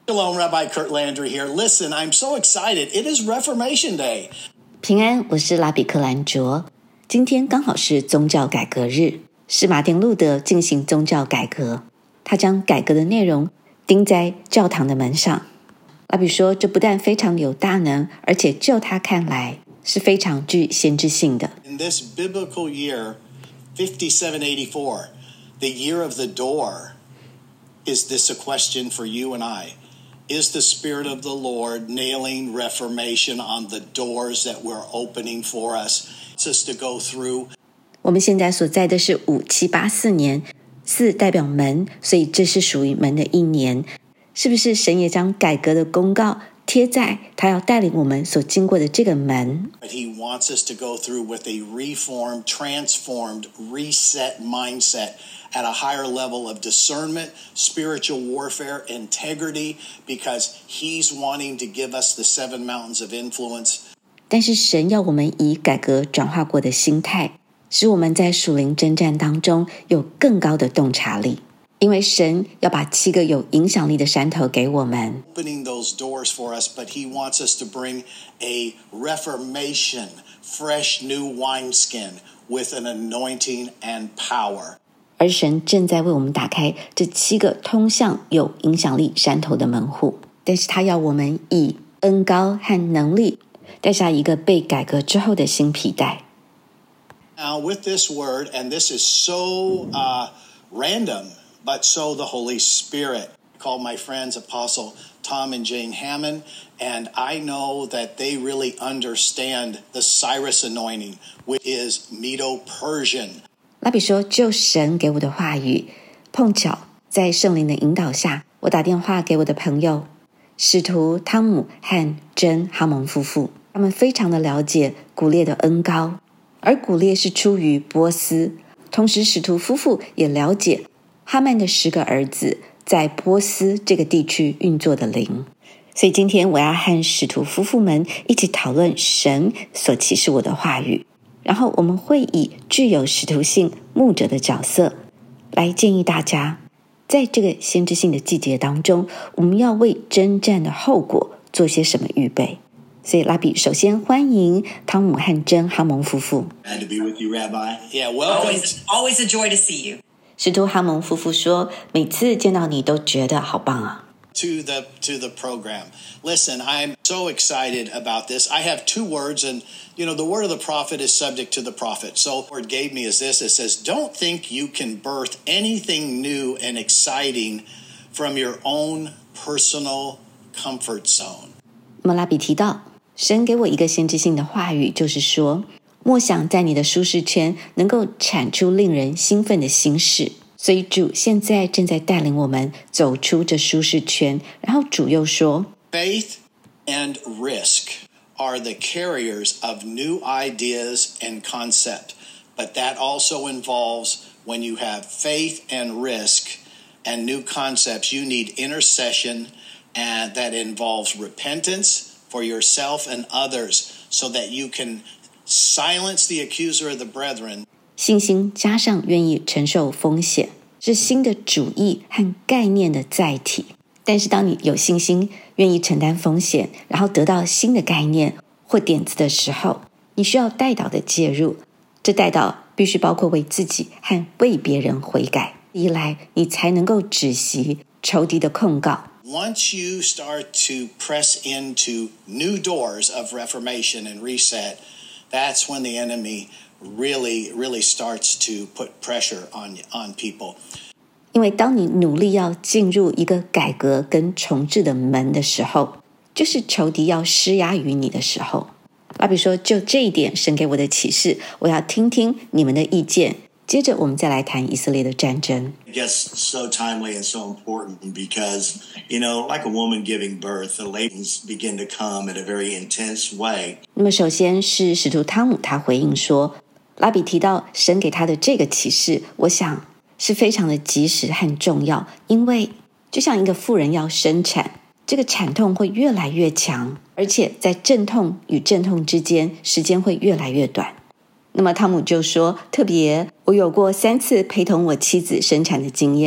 Shalom, Rabbi Kurt Landry here. Listen, I'm so excited. It is Reformation Day. 平安，我是拉比克兰卓。今天刚好是宗教改革日，是马丁路德进行宗教改革。他将改革的内容钉在教堂的门上。拉比说，这不但非常有大能，而且就他看来是非常具先知性的。 In this biblical year, 5784, the year of the door, is this a question for you and I?Is the Spirit of the Lord nailing reformation on the doors that we're opening for us? It's us to go through. 我们现在所在的是5784年，4代表门，所以这是属于门的一年。是不是神也将改革的公告贴在他要带领我们所经过的这个门？ He wants us to go through with a reformed, transformed, reset mindset.At a higher level of discernment, spiritual warfare, integrity, because he's wanting to give us the 7 mountains of influence. 但是神要我们以改革转化过的心态，使我们在属灵征战当中有更高的洞察力。因为神要把7个有影响力的山头给我们。 Opening those doors for us, but he wants us to bring a reformation, fresh new wineskin with an anointing and power. 而神正在为我们打开这7个通向有影响力山头的门户，但是他要我们以恩膏和能力带下一个被改革之后的新皮带。 Now with this word, and this is so random, but so the Holy Spirit. I called my friends Apostle Tom and Jane Hammond, and I know that they really understand the Cyrus anointing, which is Medo-Persian. 拉比说，就神给我的话语，碰巧在圣灵的引导下，我打电话给我的朋友使徒汤姆和珍哈蒙夫妇，他们非常的了解古列的恩膏，而古列是出于波斯，同时使徒夫妇也了解哈曼的10个儿子在波斯这个地区运作的灵。所以今天我要和使徒夫妇们一起讨论神所启示我的话语，然后我们会以具有使徒性牧者的角色来建议大家，在这个先知性的季节当中，我们要为征战的后果做些什么预备。所以拉比首先欢迎汤姆和珍哈蒙夫妇。 Glad to be with you, Rabbi. Yeah, welcome. Always a joy to see you. 使徒哈蒙夫妇说，每次见到你都觉得好棒啊。 To the program. Listen, I'm so excited about this. I have 2 words, and the word of the prophet is subject to the prophet. So the word gave me is this. It says, don't think you can birth anything new and exciting from your own personal comfort zone. 那么拉比提到，神给我一个先知性的话语，就是说，莫想在你的舒适圈能够产出令人兴奋的新事。所以主现在正在带领我们走出这舒适圈，然后主又说 Faith and risk are the carriers of new ideas and concept, but that also involves when you have faith and risk and new concepts, you need intercession, and that involves repentance for yourself and others so that you can silence the accuser of the brethren. 信心加上愿意承受风险，是新的主义和概念的载体。但是当你有信心，愿意承担风险，然后得到新的概念或点子的时候，你需要代祷的介入。这代祷必须包括为自己和为别人悔改，一来你才能够止息仇敌的控告。 Once you start to press into new doors of reformation and reset, that's when the enemy...really starts to put pressure on people. 因为当你努力要进入一个改革跟重置的门的时候，就是仇敌要施压于你的时候。拉比说，就这一点神给我的启示，我要听听你们的意见，接着我们再来谈以色列的战争。 I guess so timely and so important because, like a woman giving birth, the labors begin to come in a very intense way. 那么首先是使徒汤姆他回应说，拉比提到神给他的这个启示，我想是非常的及时和重要，因为就像一个妇人要生产，这个产痛会越来越强，而且在阵痛与阵痛之间时间会越来越短。那么汤姆就说，特别我有过3次陪同我妻子生产的经验，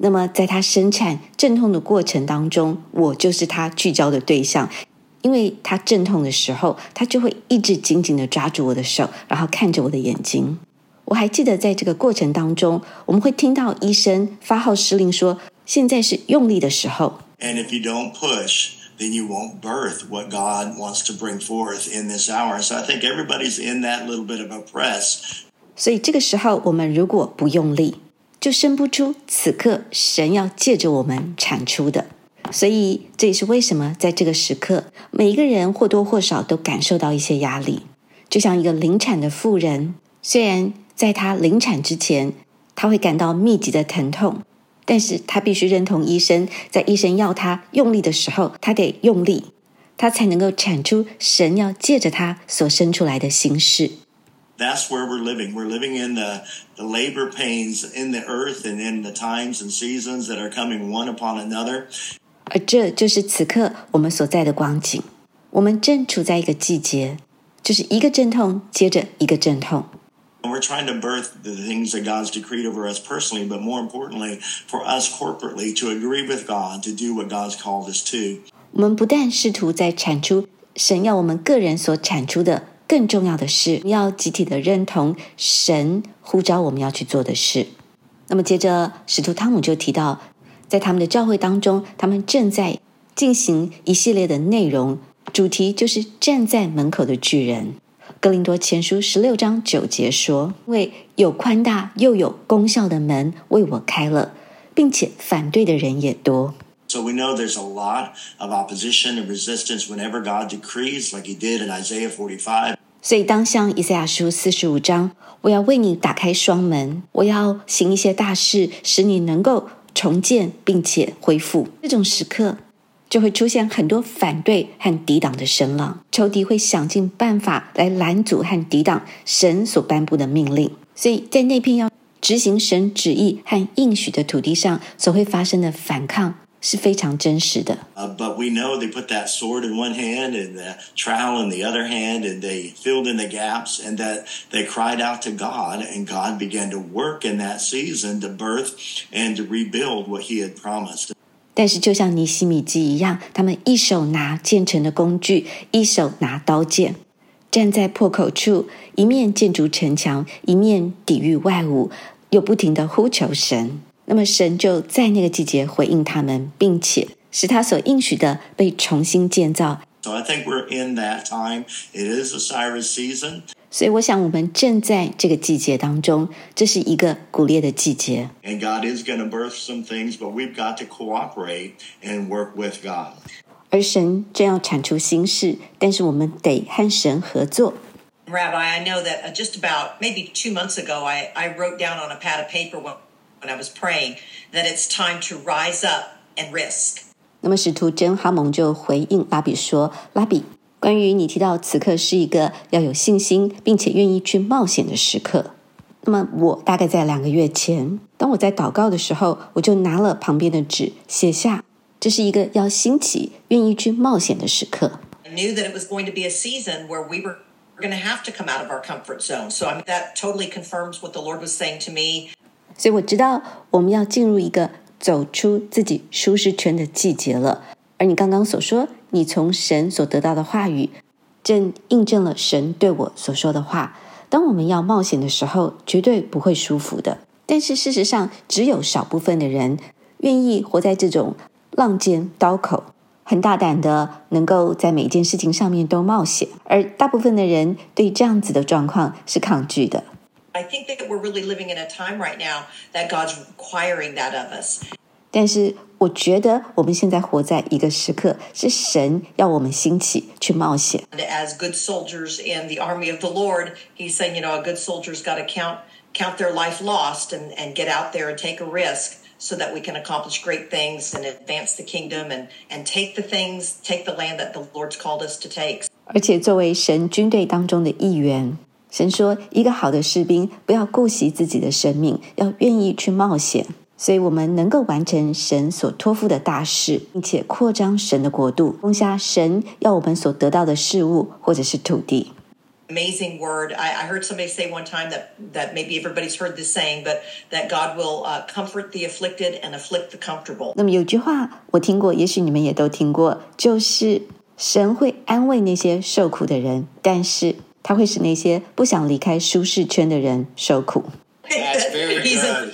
那么在他生产阵痛的过程当中，我就是他聚焦的对象，因为他阵痛的时候，他就会一直紧紧地抓住我的手，然后看着我的眼睛。我还记得在这个过程当中，我们会听到医生发号施令说，现在是用力的时候。 And if you don't push, then you won't birth what God wants to bring forth in this hour. So I think everybody's in that little bit of a press. 所以这个时候我们如果不用力，就生不出此刻神要借着我们产出的。所以这也是为什么在这个时刻，每一个人或多或少都感受到一些压力。就像一个临产的妇人，虽然在她临产之前，她会感到密集的疼痛，但是她必须认同医生，在医生要她用力的时候，她得用力，她才能够产出神要借着她所生出来的形式。 That's where we're living. We're living in the labor pains in the earth and in the times and seasons that are coming one upon another. 而这就是此刻我们所在的光景。我们正处在一个季节，就是一个阵痛接着一个阵痛。 And we're trying to birth the things that God's decreed over us personally, but more importantly, for us corporately to agree with God, to do what God's called us to. 我们不但试图在产出神要我们个人所产出的，更重要的是要集体的认同神呼召我们要去做的事。那么接着使徒汤姆就提到，在他们的教会当中，他们正在进行一系列的内容，主题就是站在门口的巨人。哥林多前书16章9节说，因为有宽大又有功效的门为我开了，并且反对的人也多。 So we know there's a lot of opposition and resistance whenever God decrees, like he did in Isaiah 45. 所以当像以赛亚书45章，我要为你打开双门，我要行一些大事，使你能够重建并且恢复。这种时刻就会出现很多反对和抵挡的声浪，仇敌会想尽办法来拦阻和抵挡神所颁布的命令。所以在那片要执行神旨意和应许的土地上所会发生的反抗是非常真实的。 But we know they put that sword in one hand and the trowel in the other hand, and they filled in the gaps, and that they cried out to God, and God began to work in that season to birth and to rebuild what he had promised. 但是就像尼希米记一样，他们一手拿建成的工具，一手拿刀剑，站在破口处，一面建筑城墙，一面抵御外物，又不停地呼求神。那么神就在那个季节回应他们，并且使他所应许的被重新建造。 So I think we're in that time. It is a Cyrus season. 所以我想我们正在这个季节当中，这是一个鼓励的季节。 And God is going to birth some things, but we've got to cooperate and work with God. 而神正要产出新事，但是我们得和神合作。 Rabbi, I know that just about maybe 2 months ago, I wrote down on a pad of paper when I was praying that it's time to rise up and risk. 那么使徒真哈蒙就回应拉比说，拉比，关于你提到此刻是一个要有信心并且愿意去冒险的时刻。那么我大概在2个月前，当我在祷告的时候，我就拿了旁边的纸写下，这是一个要兴起愿意去冒险的时刻。 I knew that it was going to be a season where we were going to have to come out of our comfort zone. So that totally confirms what the Lord was saying to me. 所以我知道我们要进入一个走出自己舒适圈的季节了。而你刚刚所说，你从神所得到的话语，正印证了神对我所说的话。当我们要冒险的时候，绝对不会舒服的。但是事实上，只有少部分的人愿意活在这种浪尖刀口，很大胆的能够在每一件事情上面都冒险，而大部分的人对这样子的状况是抗拒的。 I think that we're really living in a time right now that God's requiring that of us. 但是我觉得我们现在活在一个时刻，是神要我们兴起去冒险。 And as good soldiers in the army of the Lord, he's saying, a good soldier's got to count their life lost and get out there and take a risk so that we can accomplish great things and advance the kingdom and take the land that the Lord's called us to take. 而且作为神军队当中的一员，神说一个好的士兵不要顾惜自己的生命，要愿意去冒险。所以我们能够完成神所托付的大事，并且扩张神的国度，攻下神要我们所得到的事物或者是土地。 amazing word. I heard somebody say one time that maybe everybody's heard this saying, but that God will comfort the afflicted and afflict the comfortable. 那么有句话我听过，也许你们也都听过，就是神会安慰那些受苦的人，但是他会使那些不想离开舒适圈的人受苦。 That's very good.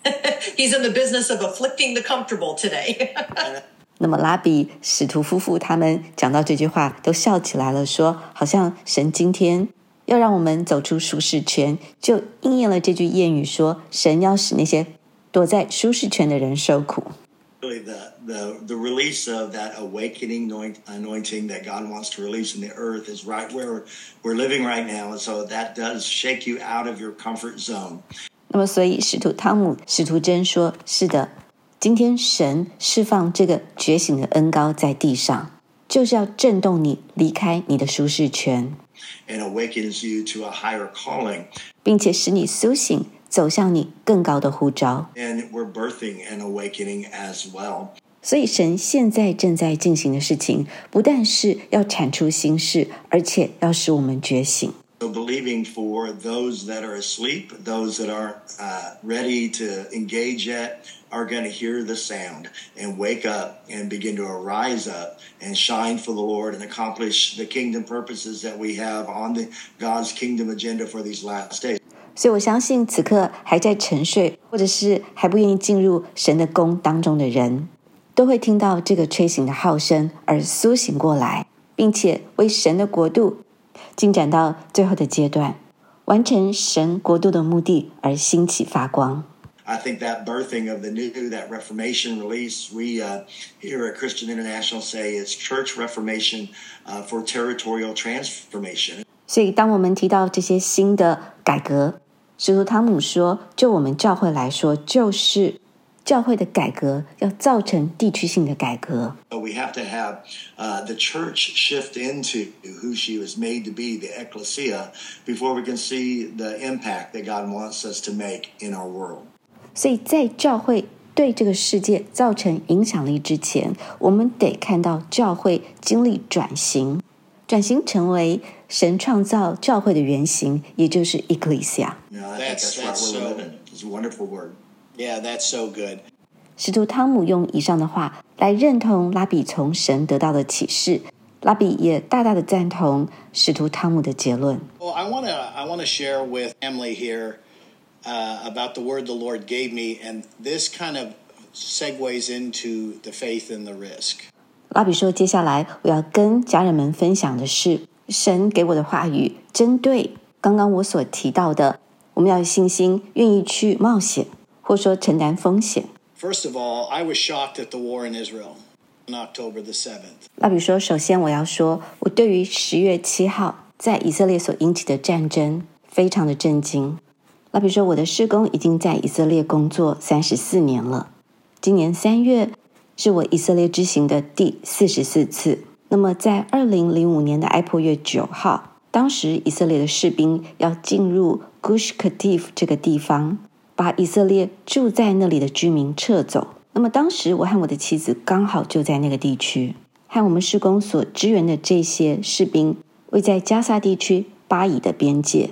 He's in the business of afflicting the comfortable today. 那么拉比使徒夫妇他们讲到这句话都笑起来了，说好像神今天要让我们走出舒适圈，就应验了这句谚语说，神要使那些躲在舒适圈的人受苦。 Really, the release of that awakening anointing that God wants to release in the earth is right where we're living right now, and so that does shake you out of your comfort zone. 那么所以使徒汤姆、使徒珍说，是的，今天神释放这个觉醒的恩膏在地上，就是要震动你离开你的舒适圈， and awakens you to a higher calling. 并且使你苏醒，走向你更高的呼召。 And we're birthing an awakening as well. 所以神现在正在进行的事情，不但是要产出新事，而且要使我们觉醒。 So believing for those that are asleep, those that aren't ready to engage yet, are going to hear the sound and wake up and begin to arise up and shine for the Lord and accomplish the kingdom purposes that we have on God's kingdom agenda for these last days. 所以我相信此刻还在沉睡，或者是还不愿意进入神的宫当中的人，都会听到这个吹醒的号声而苏醒过来，并且为神的国度进展到最后的阶段，完成神国度的目的而兴起发光。 I think that birthing of the new, that Reformation release, we here at Christian International say it's church reformation for territorial transformation. 所以当我们提到这些新的改革，使徒汤姆说，就我们教会来说，就是教会的改革要造成地区性的改革。 So we have to have the church shift into who she was made to be, the ecclesia, before we can see the impact that God wants us to make in our world. 所以在教会对这个世界造成影响力之前，我们得看到教会经历转型，转型成为神创造教会的原型，也就是 ecclesia。 I think that's right where we're living. It's a wonderful word. Yeah, that's so good. 使徒汤姆用以上的话来认同拉比从神得到的启示，拉比也大大的赞同使徒汤姆的结论。 Well, I want to share with Emily here about the word the Lord gave me, and this kind of segues into the faith and the risk. 拉比说，接下来我要跟家人们分享的是神给我的话语，针对刚刚我所提到的，我们要有信心，愿意去冒险，或说承担风险。 First of all, I was shocked at the war in Israel on October the 7th. 拉比说，首先我要说，我对于10月7号在以色列所引起的战争非常的震惊。拉比说，我的事工已经在以色列工作34年了，今年3月是我以色列之行的第44次。那么在2005年的埃珀月9号，当时以色列的士兵要进入 Gush Katif 这个地方，把以色列住在那里的居民撤走。那么当时我和我的妻子刚好就在那个地区，和我们事工所支援的这些士兵位在加萨地区巴以的边界。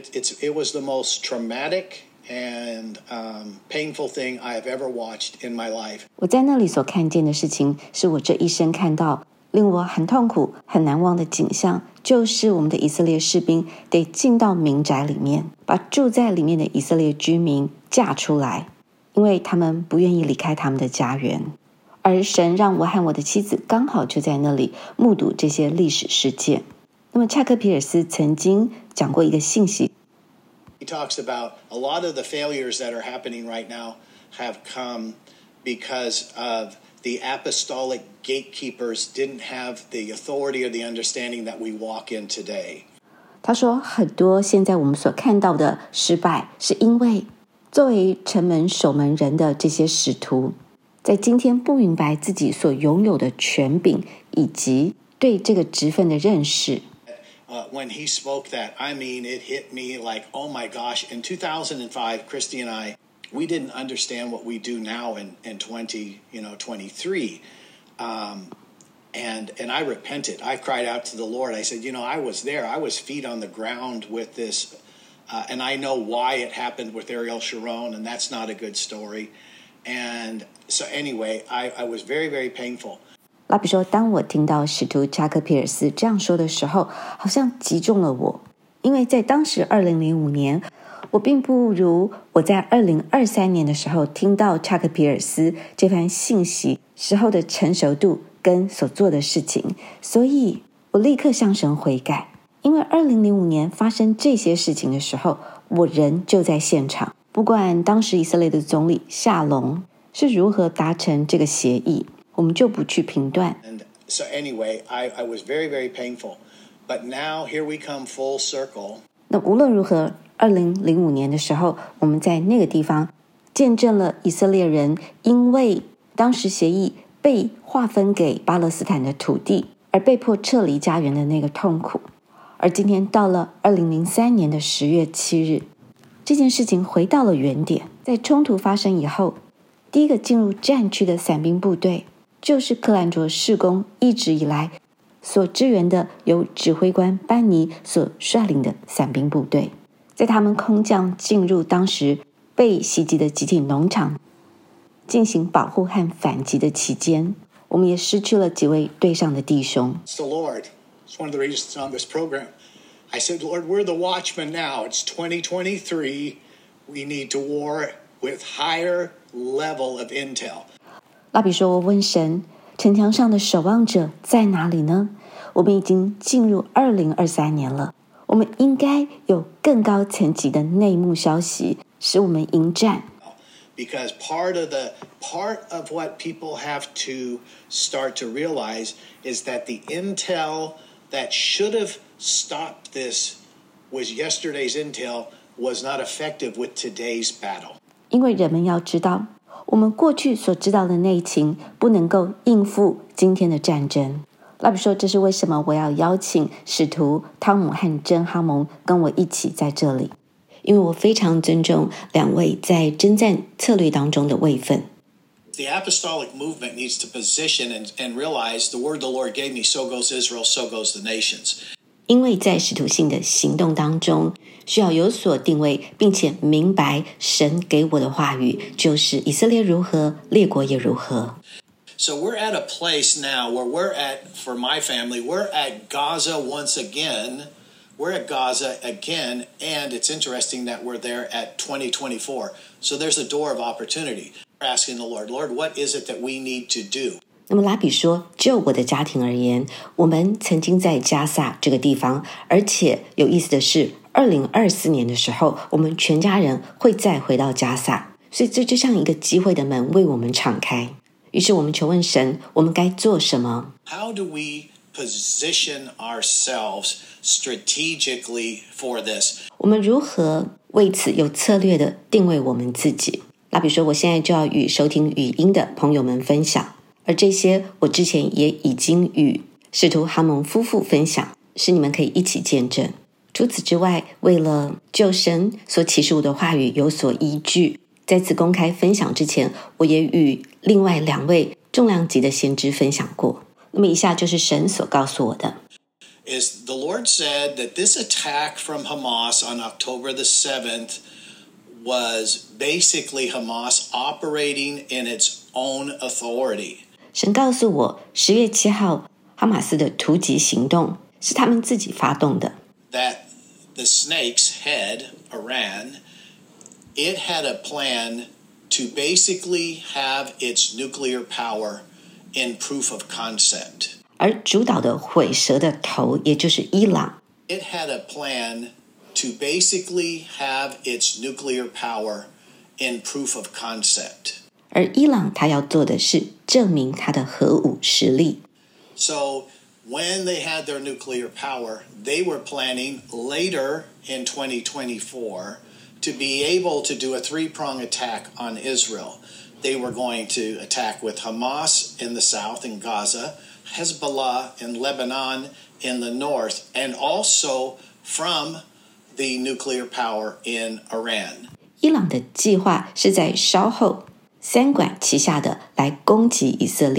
It was the most traumatic and painful thing I have ever watched in my life. 我在那里所看见的事情，是我这一生看到令我很痛苦、很难忘的景象，就是我们的以色列士兵得进到民宅里面，把住在里面的以色列居民架出来，因为他们不愿意离开他们的家园。而神让我和我的妻子刚好就在那里目睹这些历史事件。那么恰克皮尔斯曾经讲过一个信息， He talks about a lot of the failures that are happening right now have come because of the apostolic gatekeepers didn't have the authority or the understanding that we walk in today. 他说很多现在我们所看到的失败，是因为作为城门守门人的这些使徒，在今天不明白自己所拥有的权柄，以及对这个职分的认识。 When he spoke that, I mean, it hit me like, oh my gosh. In 2005, Christy and I, we didn't understand what we do now in 2023. And I repented. I cried out to the Lord. I said, I was there. I was feet on the ground with this, and I know why it happened with Ariel Sharon, and that's not a good story. And so anyway, I was very, very painful. 拉比说，当我听到使徒查克皮尔斯这样说的时候，好像击中了我，因为在当时2005年，我并不如我在2023年的时候听到查克皮尔斯这番信息时候的成熟度跟所做的事情，所以我立刻向神悔改。因为2005年发生这些事情的时候，我人就在现场，不管当时以色列的总理夏龙是如何达成这个协议，我们就不去评断。 And so anyway, I was very, very painful. But now here we come full circle. 那无论如何，2005年的时候，我们在那个地方见证了以色列人因为当时协议被划分给巴勒斯坦的土地而被迫撤离家园的那个痛苦。而今天到了2003年的10月7日，这件事情回到了原点。在冲突发生以后，第一个进入战区的伞兵部队就是克兰卓事工一直以来所支援的由指挥官班尼所率领的伞兵部队。在他们空降进入当时被袭击的集体农场进行保护和反击的期间，我们也失去了几位队上的弟兄。 It's the Lord. It's one of the reasons on this program. I said, Lord, we're the watchmen now. It's 2023. We need to war with higher level of intel. 拉比说，我问神，城墙上的守望者在哪里呢？我们已经进入2023年了，我们应该有更高层级的内幕消息，使我们迎战。 Because part of what people have to start to realize is that the intel that should have stopped this was yesterday's intel was not effective with today's battle. 因为人们要知道，我们过去所知道的内情不能够应付今天的战争。拉比说，这是为什么我要邀请使徒汤姆和珍哈蒙跟我一起在这里，因为我非常尊重两位在征战策略当中的位分。 The apostolic movement needs to position and realize the word the Lord gave me, so goes Israel, so goes the nations. 因为在使徒性的行动当中，需要有所定位，并且明白神给我的话语就是以色列如何，列国也如何。 So we're at a place now where we're at, for my family, we're at Gaza once again. We're at Gaza again, and it's interesting that we're there at 2024. So there's a door of opportunity. We're asking the Lord, Lord, what is it that we need to do? 那么拉比说，就我的家庭而言，我们曾经在加萨这个地方，而且有意思的是2024年的时候，我们全家人会再回到加萨，所以这就像一个机会的门为我们敞开。于是我们求问神，我们该做什么？ How do we position ourselves strategically for this? 我们如何为此有策略的定位我们自己？拉比说，我现在就要与收听语音的朋友们分享，而这些我之前也已经与使徒哈蒙夫妇分享，是你们可以一起见证。除此之外，为了就神所启示我的话语有所依据，在此公开分享之前，我也与另外2位重量级的先知分享过。那么以下就是神所告诉我的。 Is the Lord said that this attack from Hamas on October the 7th was basically Hamas operating in its own authority. 神告诉我，10月7号哈马斯的突击行动是他们自己发动的。 That the snake's head, Iran, it had a plan to basically have its nuclear power in proof of concept. 而主导的毁蛇的头，也就是伊朗， It had a plan to basically have its nuclear power in proof of concept. 而伊朗他要做的是证明他的核武实力。 So when they had their nuclear power, they were planning later in 2024 to be able to do a 3-prong attack on Israel. They were going to attack with Hamas in the south in Gaza, Hezbollah in Lebanon in the north, and also from the nuclear power in Iran. 伊朗的计划是在稍后3管齐下的来攻击以色列，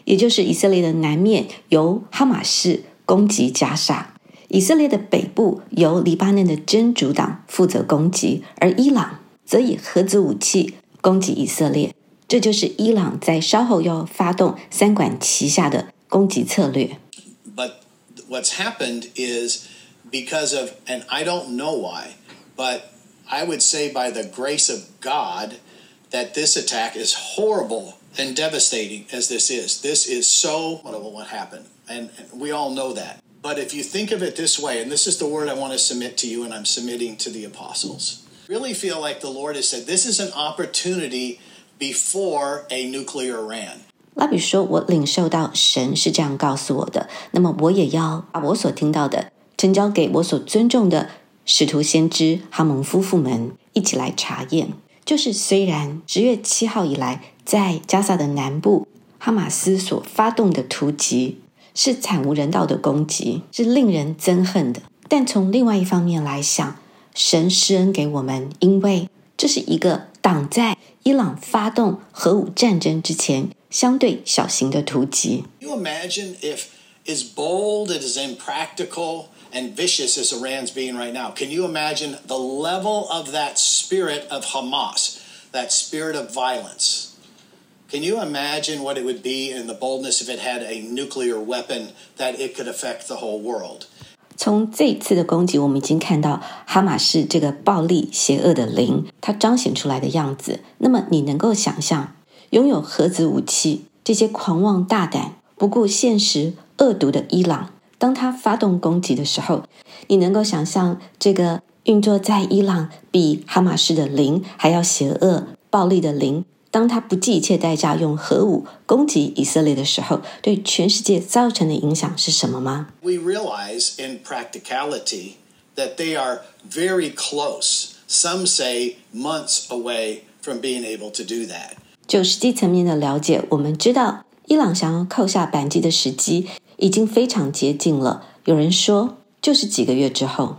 也就是以色列的南面由哈马士攻击加萨，以色列的北部由黎巴嫩的真主党负责攻击，而伊朗则以核子武器攻击以色列。这就是伊朗在稍后要发动三管齐下的攻击策略。 But what's happened is because of, and I don't know why, but I would say by the grace of God that this attack, as horrible and devastating as this is so what happened, and we all know that. But if you think of it this way, and this is the word I want to submit to you, and I'm submitting to the apostles, really feel like the Lord has said this is an opportunity before a nuclear Iran. 拉比说，我领受到神是这样告诉我的，那么我也要把我所听到的呈交给我所尊重的使徒先知哈蒙夫妇们一起来查验。就是虽然10月7号以来在加萨的南部哈马斯所发动的突击是惨无人道的攻击，是令人憎恨的，但从另外一方面来想，神施恩给我们，因为这是一个挡在伊朗发动核武战争之前相对小型的突击。 Can you imagine if as bold, as impractical, and vicious as Iran's being right now, can you imagine the level of that spirit of Hamas, that spirit of violence? Can you imagine what it would be in the boldness if it had a nuclear weapon that it could affect the whole world? 从这一次的攻击，我们已经看到哈马士这个暴力邪恶的灵它彰显出来的样子。那么你能够想象拥有核子武器这些狂妄大胆不顾现实恶毒的伊朗，当他发动攻击的时候，你能够想象这个运作在伊朗比哈马士的灵还要邪恶暴力的灵，当他不计一切代价用核武攻击以色列的时候，对全世界造成的影响是什么吗？ We realize in practicality that they are very close. Some say months away from being able to do that. 就实际层面的了解，我们知道伊朗想要扣下扳机的时机已经非常接近了，有人说就是几个月之后。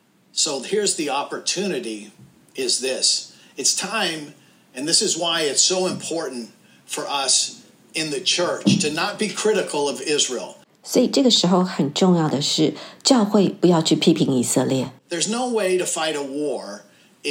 So here's the opportunity is this. It's time, and this is why it's so important for us in the church to not be critical of Israel. 所以这个时候很重要的是，教会不要去批评以色列。 There's no way to fight a war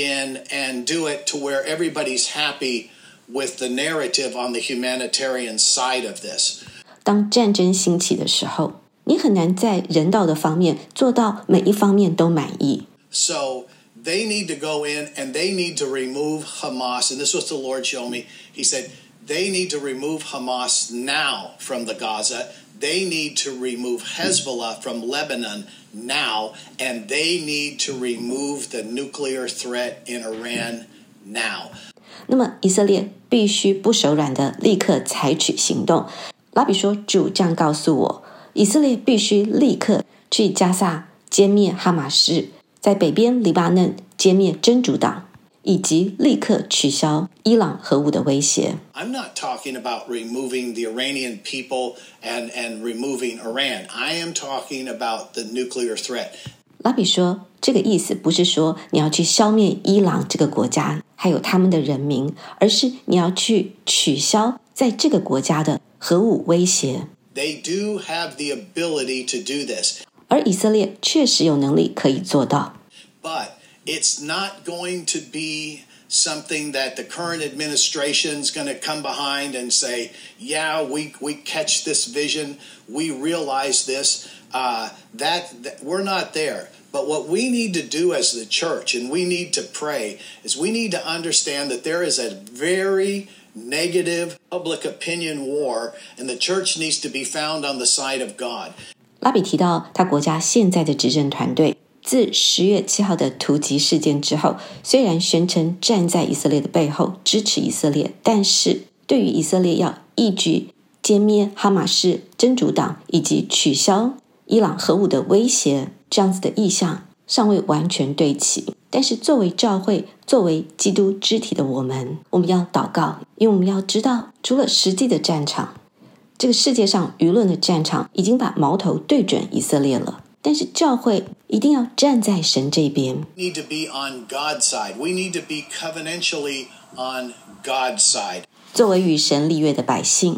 and do it to where everybody's happy with the narrative on the humanitarian side of this. 当战争兴起的时候，你很难在人道的方面做到每一方面都满意。 So they need to go in and they need to remove Hamas. And this was the Lord showed me. He said, they need to remove Hamas now from the Gaza. They need to remove Hezbollah from Lebanon now. And they need to remove the nuclear threat in Iran now. 那么以色列必须不手软的立刻采取行动。拉比说，主这样告诉我，以色列必须立刻去加萨歼灭哈马士，在北边黎巴嫩歼灭真主党，以及立刻取消伊朗核武的威胁。 I'm not talking about removing the Iranian people and removing Iran. I am talking about the nuclear threat. 拉比说，这个意思不是说你要去消灭伊朗这个国家还有他们的人民，而是你要去取消在这个国家的核武威胁。 They do have the ability to do this. 而以色列确实有能力可以做到。 But it's not going to be something that the current administration is going to come behind and say, yeah, we catch this vision, we realize this, that we're not there. But what we need to do as the church, and we need to pray, is we need to understand that there is a very negative public opinion war, and the church needs to be found on the side of God. 拉比提到他国家现在的执政团队自10月7号的突击事件之后，虽然宣称站在以色列的背后支持以色列，但是对于以色列要一举歼灭哈马士真主党以及取消伊朗核武的威胁，这样子的意向尚未完全对齐。但是作为教会，作为基督肢体的我们要祷告，因为我们要知道，除了实际的战场，这个世界上舆论的战场已经把矛头对准以色列了，但是教会一定要站在神这边。 We need to be on God's side. We need to be covenantally on God's side. 作为与神立约的百姓，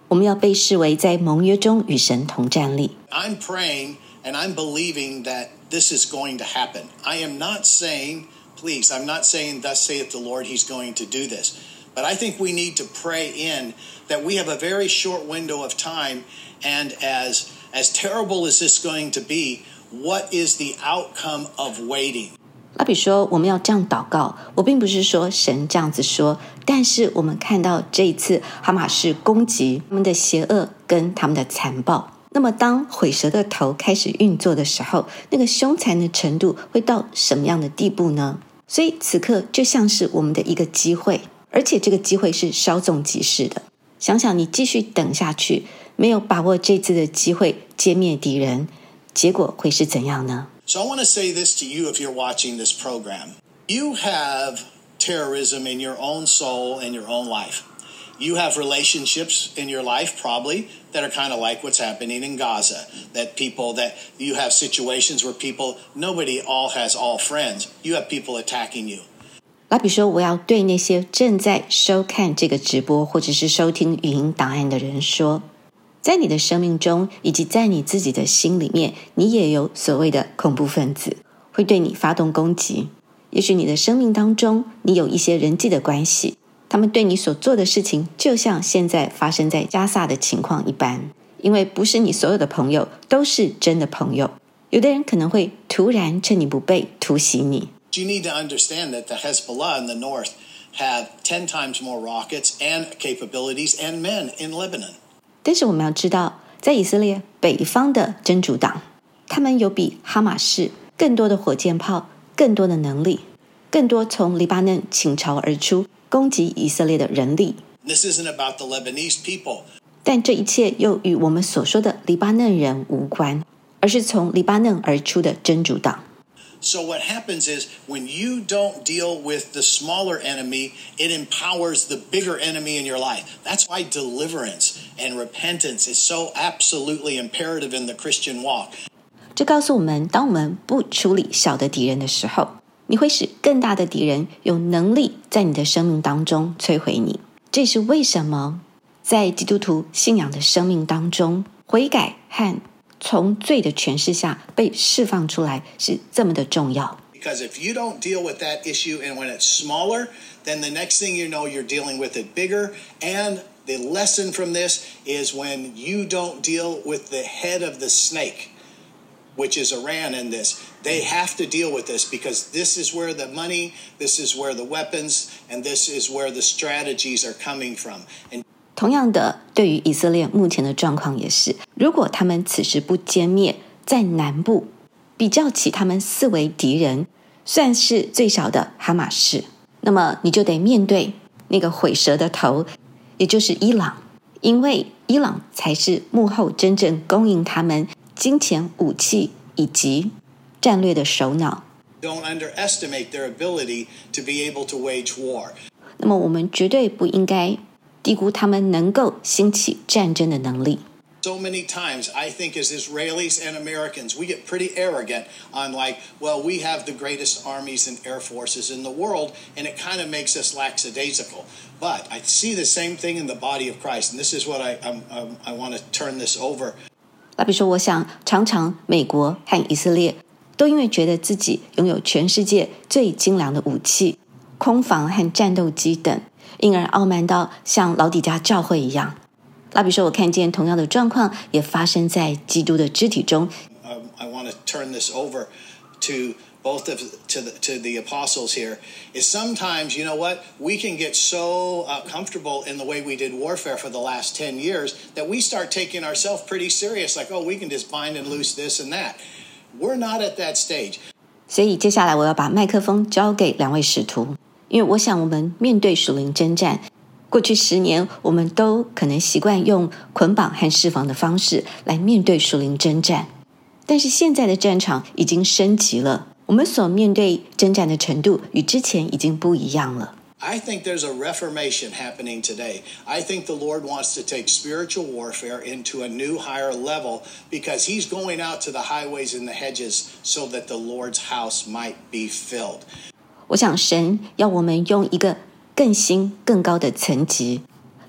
我们要被视为在盟约中与神同站立。 I'm praying and I'm believing that this is going to happen. I am not saying, please, I'm not saying thus saith the Lord, he's going to do this. But I think we need to pray in that we have a very short window of time, and as terrible as this is going to be, what is the outcome of waiting? 拉比说我们要这样祷告，我并不是说神这样子说，但是我们看到这一次哈马士攻击他们的邪恶跟他们的残暴，那么当毁蛇的头开始运作的时候，那个凶残的程度会到什么样的地步呢？所以此刻就像是我们的一个机会，而且这个机会是稍纵即逝的。想想你继续等下去，没有把握这次的机会歼灭敌人，结果会是怎样呢 So I want to say this to you if you're watching this program. You have terrorism in your own soul and your own life. You have relationships in your life probably that are kind of like what's happening in Gaza. That you have situations where nobody all has all friends. You have people attacking you. 拉比说我要对那些正在收看这个直播或者是收听语音档案的人说，在你的生命中以及在你自己的心里面，你也有所谓的恐怖分子会对你发动攻击。也许你的生命当中你有一些人际的关系，他们对你所做的事情就像现在发生在加萨的情况一般，因为不是你所有的朋友都是真的朋友，有的人可能会突然趁你不备突袭你。 You need to understand that the Hezbollah in the north have 10 times more rockets and capabilities and men in Lebanon. 但是我们要知道，在以色列北方的真主党，他们有比哈马士更多的火箭炮，更多的能力，更多从黎巴嫩倾巢而出攻击以色列的人力。 This isn't about the Lebanese people. 但这一切又与我们所说的黎巴嫩人无关，而是从黎巴嫩而出的真主党。 So what happens is when you don't deal with the smaller enemy, it empowers the bigger enemy in your life. That's why deliverance and repentance is so absolutely imperative in the Christian walk. 这告诉我们，当我们不处理小的敌人的时候，你会使更大的敌人有能力在你的生命当中摧毁你。这是为什么在基督徒信仰的生命当中，悔改和从罪的权势下被释放出来是这么的重要。 Because if you don't deal with that issue and when it's smaller, then the next thing you know, you're dealing with it bigger. And the lesson from this is when you don't deal with the head of the snake, which is Iran in this, they have to deal with this because this is where the money, this is where the weapons, and this is where the strategies are coming from. And 同样的，对于以色列目前的状况也是，如果他们此时不歼灭在南部比较起他们四为敌人算是最小的哈马士，那么你就得面对那个毁蛇的头，也就是伊朗，因为伊朗才是幕后真正供应他们金钱、武器以及战略的首脑。 don't underestimate their ability to be able to wage war. 那么我们绝对不应该低估他们能够兴起战争的能力。 So many times, I think as Israelis and Americans, we get pretty arrogant on like, well, we have the greatest armies and air forces in the world, and it kind of makes us lackadaisical. But I see the same thing in the body of Christ, and this is what I want to turn this over. 那比如说，我想常常美国和以色列都因为觉得自己拥有全世界最精良的武器、空防和战斗机等，因而傲慢到像老底嘉教会一样。那比如说，我看见同样的状况也发生在基督的肢体中。 I want to turn this over to both to the apostles here. Is sometimes, you know what, we can get so comfortable in the way we did warfare for the last 10 years that we start taking ourselves pretty serious, like, oh, we can just bind and loose this and that. We're not at that stage. 所以接下来我要把麦克风交给两位使徒，因为我想我们面对属灵征战，过去10年我们都可能习惯用捆绑和释放的方式来面对属灵征战，但是现在的战场已经升级了，我们所面对征战的程度与之前已经不一样了。 I think there's a reformation happening today. I think the Lord wants to take spiritual warfare into a new higher level because he's going out to the highways and the hedges so that the Lord's house might be filled. 我想神要我们用一个更新更高的层级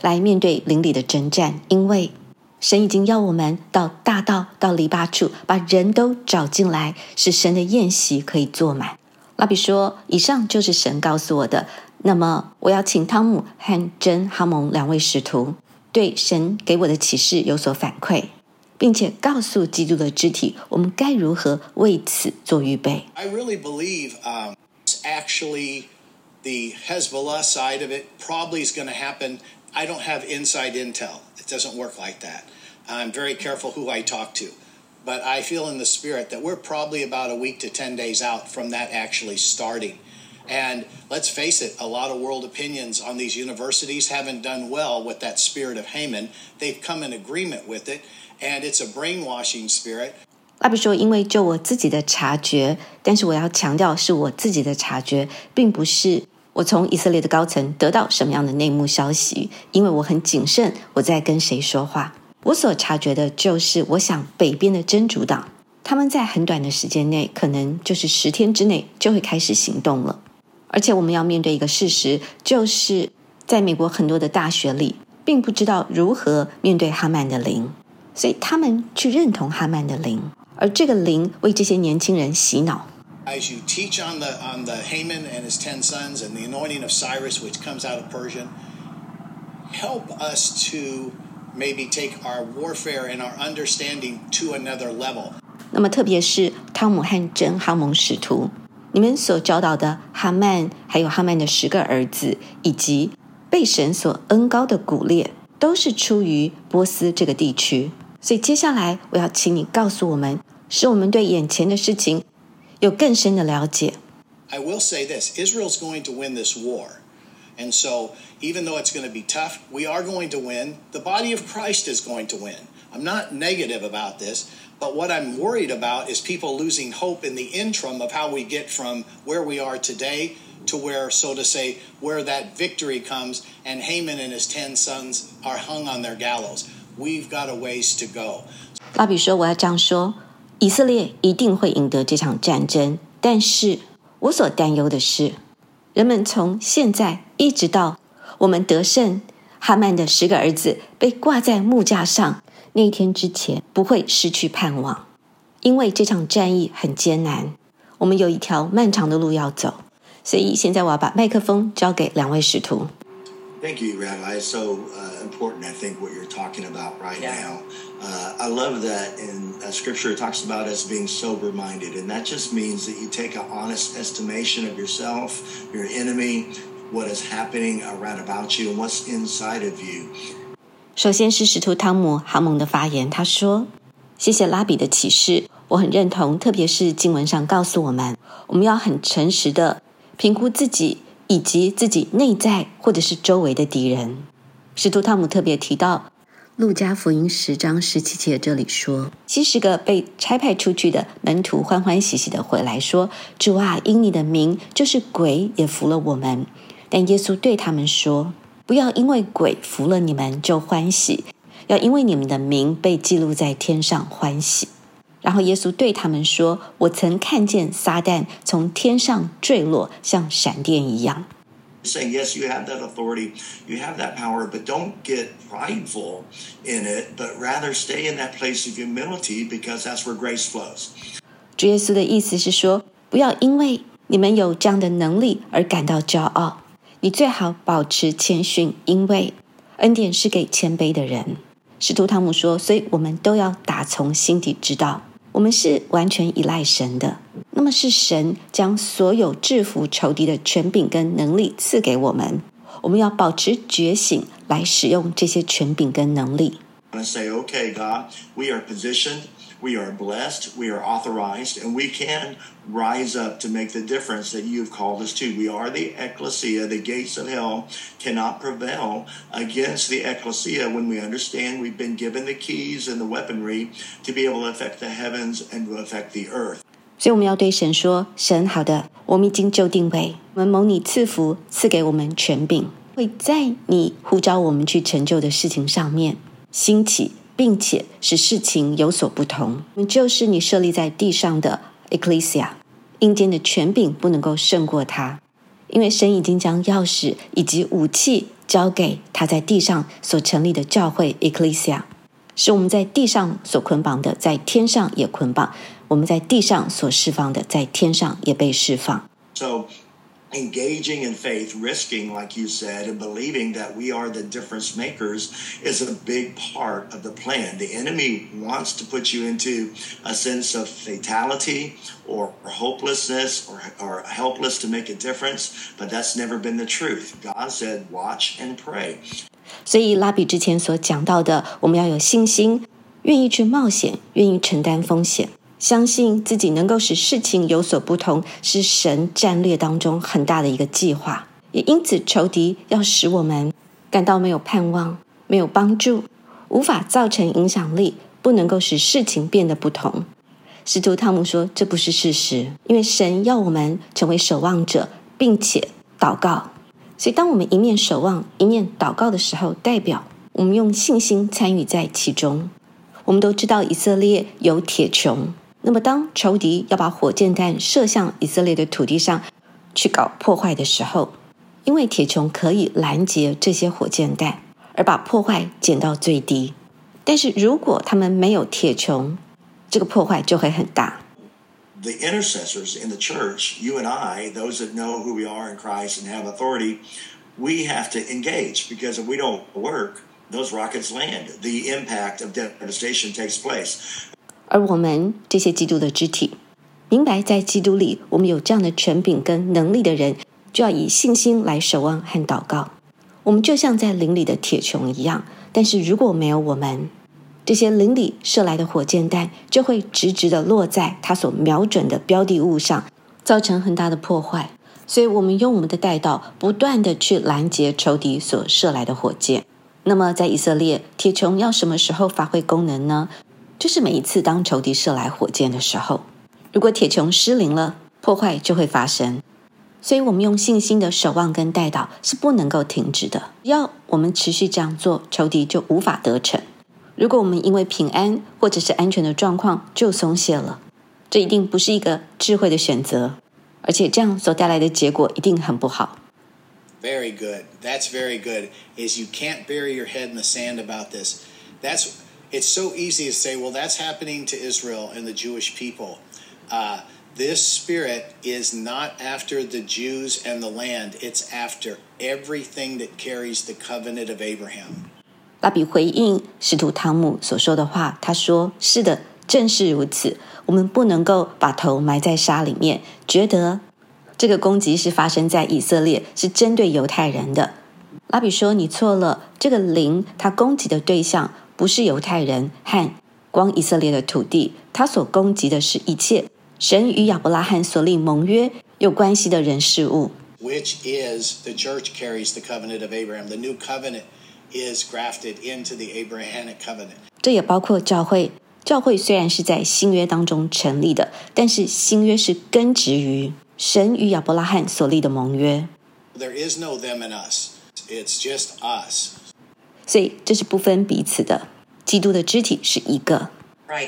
来面对灵里的征战，因为神已经要我们到大道到篱笆处，把人都找进来，使神的宴席可以坐满。拉比说，以上就是神告诉我的。那么我要请汤姆和珍哈蒙2位使徒对神给我的启示有所反馈，并且告诉基督的肢体，我们该如何为此做预备。 I really believe actually the Hezbollah side of it probably is going to happen. I don't have inside intel. It doesn't work like that. I'm very careful who I talk to. But I feel in the spirit that we're probably about a week to 10 days out from that actually starting. And let's face it, a lot of world opinions on these universities haven't done well with that spirit of Haman. They've come in agreement with it, and it's a brainwashing spirit. 拉比说，因为就我自己的察觉，但是我要强调是我自己的察觉，并不是我从以色列的高层得到什么样的内幕消息，因为我很谨慎我在跟谁说话。我所察觉的就是，我想北边的真主党，他们在很短的时间内，可能就是10天之内就会开始行动了。而且我们要面对一个事实，就是在美国很多的大学里，并不知道如何面对哈曼的灵，所以他们去认同哈曼的灵，而这个灵为这些年轻人洗脑。 As you teach on the Haman and his 10 sons and the anointing of Cyrus, which comes out of Persian, help us to maybe take our warfare and our understanding to another level. 那么特别是汤姆和珍哈蒙使徒，你们所教导的哈曼，还有哈曼的10个儿子，以及被神所恩膏的古列，都是出于波斯这个地区。所以接下来我要请你告诉我们，使我们对眼前的事情有更深的了解。 I will say this, Israel's going to win this war. And so even though it's going to be tough, we are going to win. The body of Christ is going to win. I'm not negative about this, but what I'm worried about is people losing hope in the interim of how we get from where we are today to where, so to say, where that victory comes and Haman and his 10 sons are hung on their gallows. We've got a ways to go. 拉比说，我要这样说，以色列一定会赢得这场战争，但是我所担忧的是，人们从现在一直到我们得胜，哈曼的10个儿子被挂在木架上那一天之前，不会失去盼望，因为这场战役很艰难，我们有一条漫长的路要走。所以现在我要把麦克风交给2位使徒。 Thank you, Rabbi. It's so important, I think, what you're talking about right now. I love that in Scripture it talks about us being sober-minded, and that just means that you take an honest estimation of yourself, your enemy, what is happening around about you, and what's inside of you. 首先是使徒汤姆哈蒙的发言，他说：谢谢拉比的启示，我很认同，特别是经文上告诉我们，我们要很诚实的评估自己以及自己内在或者是周围的敌人。使徒汤姆特别提到路加福音10章17节，这里说70个被差派出去的门徒欢欢喜喜的回来说，主啊，因你的名，就是鬼也服了我们。但耶稣对他们说，不要因为鬼服了你们就欢喜，要因为你们的名被记录在天上欢喜。然后耶稣对他们说，我曾看见撒旦从天上坠落，像闪电一样。 Saying, yes, you have that authority, you have that power, but don't get prideful in it, but rather stay in that place of humility because that's where grace flows. 主耶稣的意思是说，不要因为你们有这样的能力而感到骄傲，你最好保持谦逊，因为恩典是给谦卑的人。使徒汤姆说，所以我们都要打从心底知道，我们是完全依赖神的，那么是神将所有制服仇敌的权柄跟能力赐给我们，我们要保持觉醒来使用这些权柄跟能力。 I say, okay, God, we are positioned, we are blessed, we are authorized, and we can rise up to make the difference that you've called us to. We are the ecclesia. The gates of hell cannot prevail against the ecclesia when we understand we've been given the keys and the weaponry to be able to affect the heavens and to affect the earth. 所以我们要对神说，神好的，我们已经就定位，我们蒙你赐福，赐给我们权柄，会在你呼召我们去成就的事情上面兴起，并且使事情有所不同。我们就是你设立在地上的 ecclesia， 阴间的权柄不能够胜过它，因为神已经将钥匙以及武器交给他在地上所成立的教会 Ecclesia， 使我们在地上所捆绑的在天上也捆绑，我们在地上所释放的在天上也被释放。 So engaging in faith, risking, like you said, and believing that we are the difference makers is a big part of the plan. The enemy wants to put you into a sense of fatality or hopelessness or helpless to make a difference, but that's never been the truth. God said, watch and pray. 所以拉比之前所讲到的，我们要有信心，愿意去冒险，愿意承担风险，相信自己能够使事情有所不同，是神战略当中很大的一个计划。也因此仇敌要使我们感到没有盼望，没有帮助，无法造成影响力，不能够使事情变得不同。使徒汤姆说这不是事实，因为神要我们成为守望者，并且祷告。所以当我们一面守望一面祷告的时候，代表我们用信心参与在其中。我们都知道以色列有铁穹，那么当仇敌要把火箭弹射向以色列的土地上去搞破坏的时候，因为铁穹可以拦截这些火箭弹，而把破坏减到最低。但是如果他们没有铁穹，这个破坏就会很大。 The intercessors in the church, you and I, those that know who we are in Christ and have authority, we have to engage, because if we don't work, those rockets land. The impact of devastation takes place. 而我们这些基督的肢体，明白在基督里我们有这样的权柄跟能力的人，就要以信心来守望和祷告。我们就像在林里的铁穹一样，但是如果没有我们，这些林里射来的火箭弹就会直直的落在它所瞄准的标的物上，造成很大的破坏。所以我们用我们的代祷不断的去拦截仇敌所射来的火箭。那么在以色列，铁穹要什么时候发挥功能呢？就是每一次当仇敌射来火箭的时候，如果铁穹失灵了，破坏就会发生。所以我们用信心的守望跟代祷是不能够停止的，只要我们持续这样做，仇敌就无法得逞。如果我们因为平安或者是安全的状况就松懈了，这一定不是一个智慧的选择，而且这样所带来的结果一定很不好。 Very good. That's very good. Is you can't bury your head in the sand about this. It's so easy to say, well, that's happening to Israel and the Jewish people. This spirit is not after the Jews and the land. It's after everything that carries the covenant of Abraham. 拉比回应使徒汤姆所说的话，他说是的，正是如此，我们不能够把头埋在沙里面，觉得这个攻击是发生在以色列，是针对犹太人的。拉比说你错了，这个灵他攻击的对象不是犹太人和光以色列的土地，他所攻击的是一切神与亚伯拉罕所立盟约有关系的人事物。 Which is the church carries the covenant of Abraham. The new covenant is grafted into the Abrahamic covenant. 这也包括教会。教会虽然是在新约当中成立的，但是新约是根植于神与亚伯拉罕所立的盟约。 There is no them and us. It's just us. 所以这是不分彼此的，基督的肢体是一个。 Right.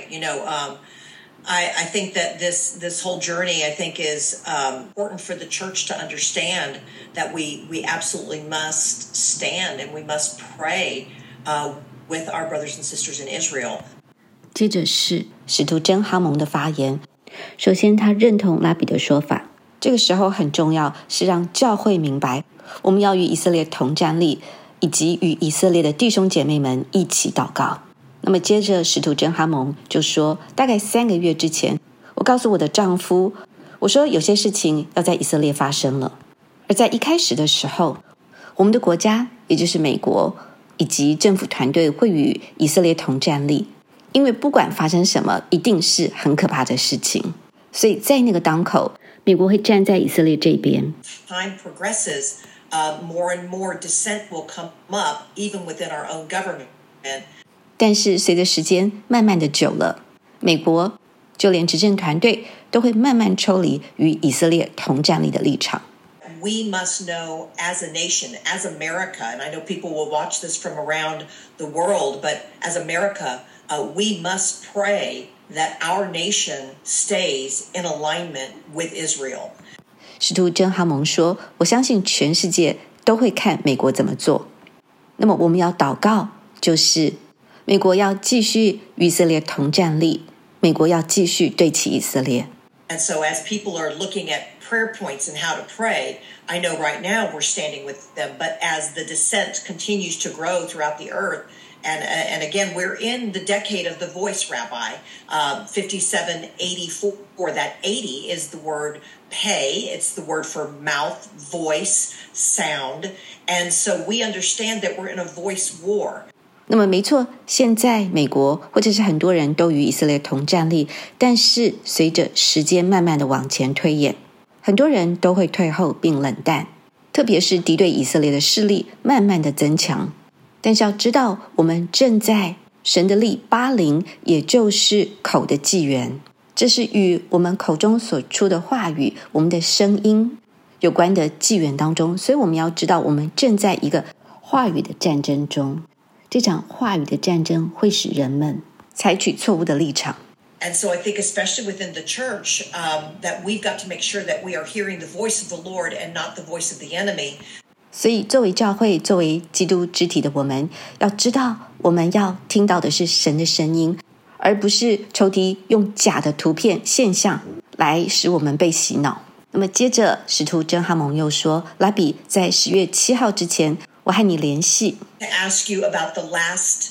I think that this whole journey, I think, is important for the church to understand that we absolutely must stand and we must pray with our brothers and sisters in Israel. 接着是使徒真哈蒙的发言。首先他认同拉比的说法，这个时候很重要，是让教会明白我们要与以色列同站立，以及与以色列的弟兄姐妹们一起祷告。那么接着使徒真哈蒙就说，大概3个月之前，我告诉我的丈夫，我说有些事情要在以色列发生了。而在一开始的时候，我们的国家也就是美国以及政府团队会与以色列同站立，因为不管发生什么一定是很可怕的事情，所以在那个当口，美国会站在以色列这边。 Time progresses, more and more dissent will come up even within our own government. 但是随着时间慢慢的久了，美国就连执政团队都会慢慢抽离与以色列同站立的立场。 We must know as a nation, as America, and I know people will watch this from around the world, but as America, we must pray that our nation stays in alignment with Israel. 使徒真哈蒙说，我相信全世界都会看美国怎么做。那么我们要祷告，就是美国要继续与以色列同站立，美国要继续对齐以色列。 And so as people are looking at prayer points and how to pray, I know right now we're standing with them, but as the dissent continues to grow throughout the earth, and again, we're in the decade of the voice, Rabbi, 5784. That 80 is the word pay. It's the word for mouth, voice, sound. And so we understand that we're in a voice war. 那么没错，现在美国或者是很多人都与以色列同站立，但是随着时间慢慢的往前推演，很多人都会退后并冷淡，特别是敌对以色列的势力慢慢的增强。但是要知道，我们正在神的力80，也就是口的纪元，这是与我们口中所出的话语，我们的声音有关的纪元当中，所以我们要知道，我们正在一个话语的战争中。这场话语的战争会使人们采取错误的立场。 And so I think especially within the church, that we've got to make sure that we are hearing the voice of the Lord and not the voice of the enemy. 所以作为教会，作为基督肢体的我们，要知道我们要听到的是神的声音，而不是仇敌用假的图片现象来使我们被洗脑。那么接着使徒真哈蒙又说，拉比，在10月7号之前我和你联系 To ask you about the last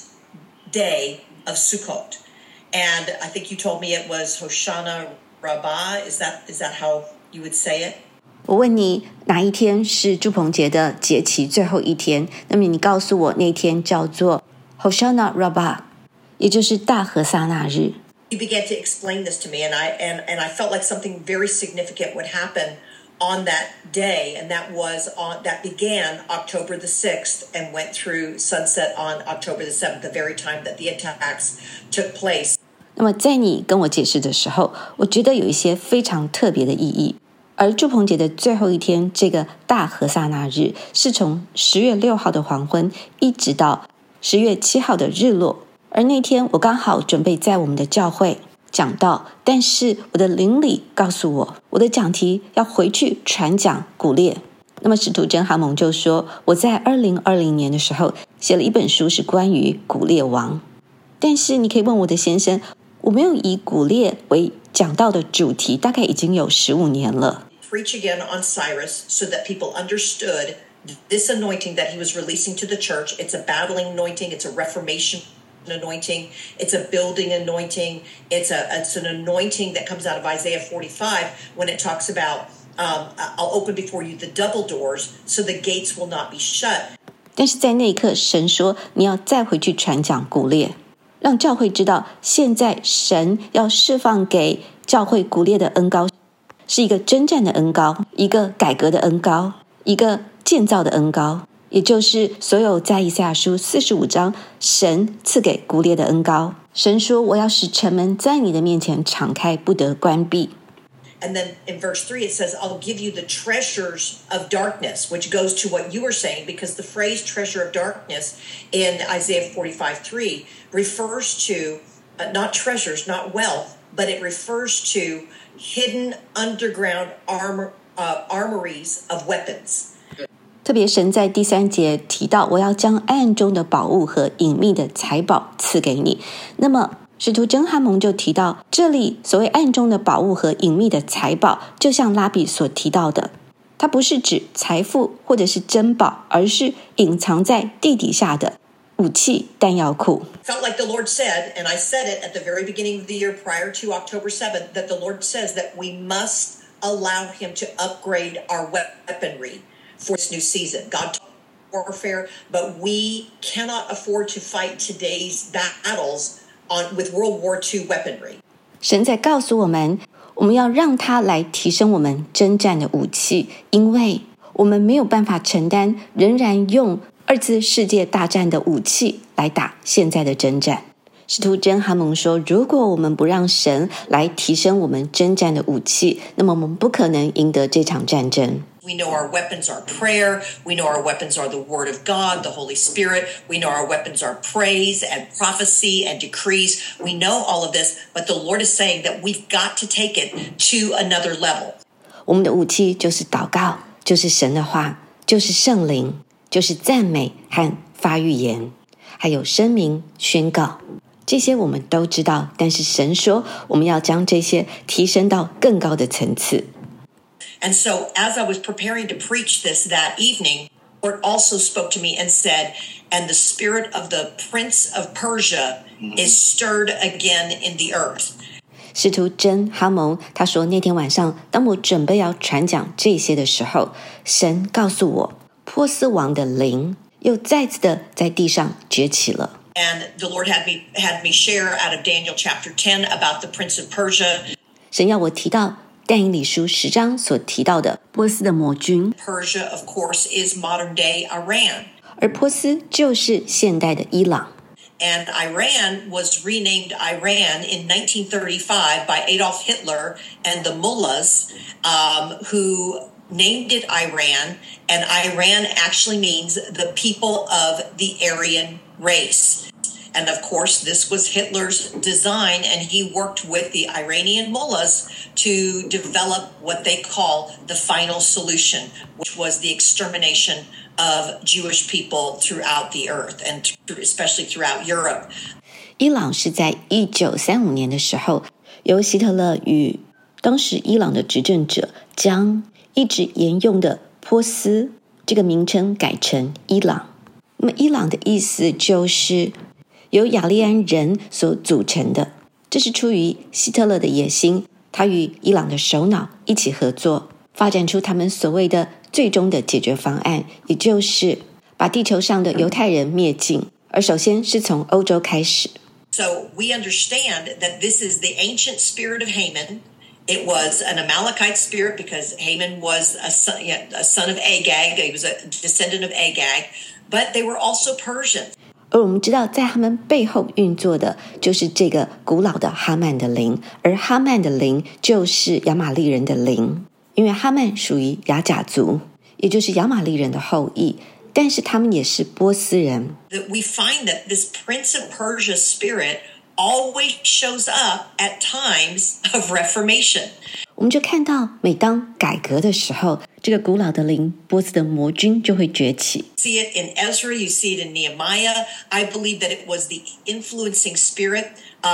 day of Sukkot. And I think you told me it was Hoshana Rabbah. Is that how you would say it? 我问你哪一天是祝棚节的节期最后一天，那么你告诉我那天叫做 Hoshana Rabbah， 也就是大和撒那日。 You began to explain this to me, and I felt like something very significant would happen on that day, and that began October the 6th and went through sunset on October the 7th, the very time that the attacks took place. 那么在你跟我解释的时候，我觉得有一些非常特别的意义。而祝棚节的最后一天，这个大和撒那日是从10月6号的黄昏一直到10月7号的日落。而那天我刚好准备在我们的教会讲道，但是我的灵里告诉我，我的讲题要回去传讲古列。那么使徒真哈蒙就说，我在2020年的时候写了一本书，是关于古列王。但是你可以问我的先生，我没有以古列为讲道的主题，大概已经有15年了。 Preach again on Cyrus so that people understood this anointing that he was releasing to the church. It's a battling anointing. It's a reformation anointing. It's a building anointing. It's an anointing that comes out of Isaiah 45 when it talks about, I'll open before you the double doors so the gates will not be shut. 但是在那一刻，神说你要再回去传讲古列，让教会知道现在神要释放给教会古列的恩膏是一个征战的恩膏，一个改革的恩膏，一个建造的恩膏，也就是所有在以赛亚书45章神赐给古列的恩膏。神说，我要使城门在你的面前敞开，不得关闭。 And then in verse 3 it says, I'll give you the treasures of darkness, which goes to what you were saying, because the phrase treasure of darkness in Isaiah 45:3 refers to not treasures, not wealth, but it refers to hidden underground armories of weapons. 特别神在第3节提到，我要将暗中的宝物和隐秘的财宝赐给你。那么使徒真哈蒙就提到，这里所谓暗中的宝物和隐秘的财宝，就像拉比所提到的，它不是指财富或者是珍宝，而是隐藏在地底下的武器弹药库。 Felt like the Lord said, and I said it at the very beginning of the year prior to October 7th, that the Lord says that we must allow him to upgrade our weaponry for this new season. God taught warfare, but we cannot afford to fight today's battles with World War II weaponry. 神在告诉我们，我们要让他来提升我们征战的武器，因为我们没有办法承担仍然用2次世界大战的武器来打现在的征战。使徒真哈蒙说，如果我们不让神来提升我们征战的武器，那么我们不可能赢得这场战争。 We know our weapons are prayer. We know our weapons are the Word of God, the Holy Spirit. We know our weapons are praise and prophecy and decrees. We know all of this, but the Lord is saying that we've got to take it to another level. 我们的武器就是祷告，就是神的话， 就是圣灵，就是赞美和发预言，还有声明宣告。这些我们都知道，但是神说我们要将这些提升到更高的层次。 And so as I was preparing to preach this that evening, the Lord also spoke to me and said, and the spirit of the prince of Persia is stirred again in the earth. 使徒真哈蒙他说，那天晚上当我准备要传讲这些的时候，神告诉我，波斯王的灵又再次的在地上崛起了。 And the Lord had me share out of Daniel chapter 10 about the prince of Persia. 神要我提到但以理书10章所提到的波斯的魔君。 Persia, of course, is modern day Iran. 而波斯就是现代的伊朗。 And Iran was renamed Iran in 1935 by Adolf Hitler and the mullahs who named it Iran. And Iran actually means the people of the Aryan race. And of course, this was Hitler's design, and he worked with the Iranian mullahs to develop what they call the final solution, which was the extermination of Jewish people throughout the earth, and especially throughout Europe. 伊朗是在1935年的时候，由希特勒与当时伊朗的执政者将一直沿用的波斯这个名称改成伊朗。那么伊朗的意思就是由雅利安人所组成的，这是出于希特勒的野心，他与伊朗的首脑一起合作，发展出他们所谓的最终的解决方案，也就是把地球上的犹太人灭尽，而首先是从欧洲开始。 So we understand that this is the ancient spirit of Haman. It was an Amalekite spirit because Haman was a son of Agag. He was a descendant of Agag, but they were also Persians. 而我们知道在他们背后运作的就是这个古老的哈曼的灵，而哈曼的灵就是亚玛力人的灵，因为哈曼属于亚甲族，也就是亚玛力人的后裔，但是他们也是波斯人。 We find that this Prince of Persia spirit always shows up at times of Reformation. 我们就看到每当改革的时候，这个古老的灵波斯的魔君就会崛起。 See it in Ezra, you see it in Nehemiah. I believe that it was the influencing spirit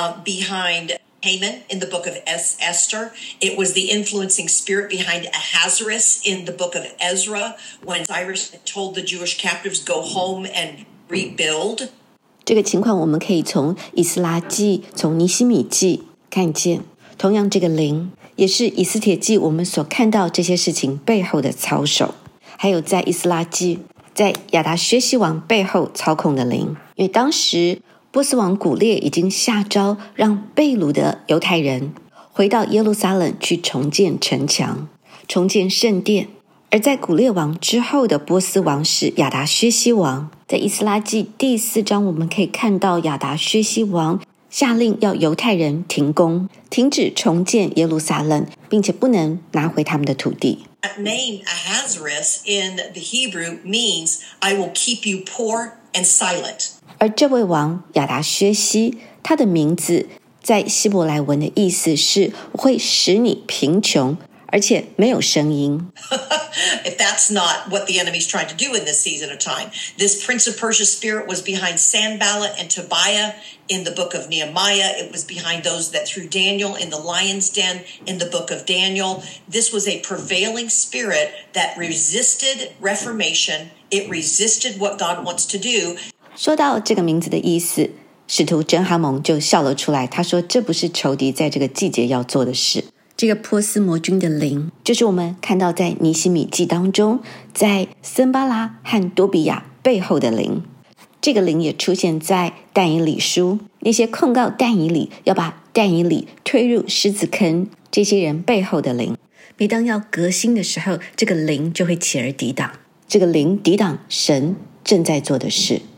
behind Haman in the book of Esther. It was the influencing spirit behind Ahasuerus in the book of Ezra when Cyrus told the Jewish captives go home and rebuild. 这个情况我们可以从以斯拉记、从尼希米记看见，同样这个灵也是以斯帖记我们所看到这些事情背后的操守，还有在以斯拉记在亚达薛西王背后操控的灵。因为当时波斯王古列已经下诏让被掳的犹太人回到耶路撒冷去重建城墙，重建圣殿。而在古列王之后的波斯王是亚达薛西王，在以斯拉记第4章我们可以看到亚达薛西王下令要犹太人停工，停止重建耶路撒冷，并且不能拿回他们的土地。 That name Ahasuerus in the Hebrew means I will keep you poor and silent. 而这位王亚达薛西，他的名字在希伯来文的意思是我会使你贫穷，而且没有声音。 If that's not what the enemy's trying to do in this season of time. This Prince of Persia spirit was behind Sanballat and Tobiah in the book of Nehemiah. It was behind those that threw Daniel in the lion's den in the book of Daniel. This was a prevailing spirit that resisted Reformation. It resisted what God wants to do. 说到这个名字的意思，使徒真哈蒙就笑了出来，他说这不是仇敌在这个季节要做的事。这个波斯魔君的灵，就是我们看到在尼希米记当中，在森巴拉和多比亚背后的灵。这个灵也出现在但以理书，那些控告但以理要把但以理推入狮子坑，这些人背后的灵。每当要革新的时候，这个灵就会起而抵挡，这个灵抵挡神正在做的事。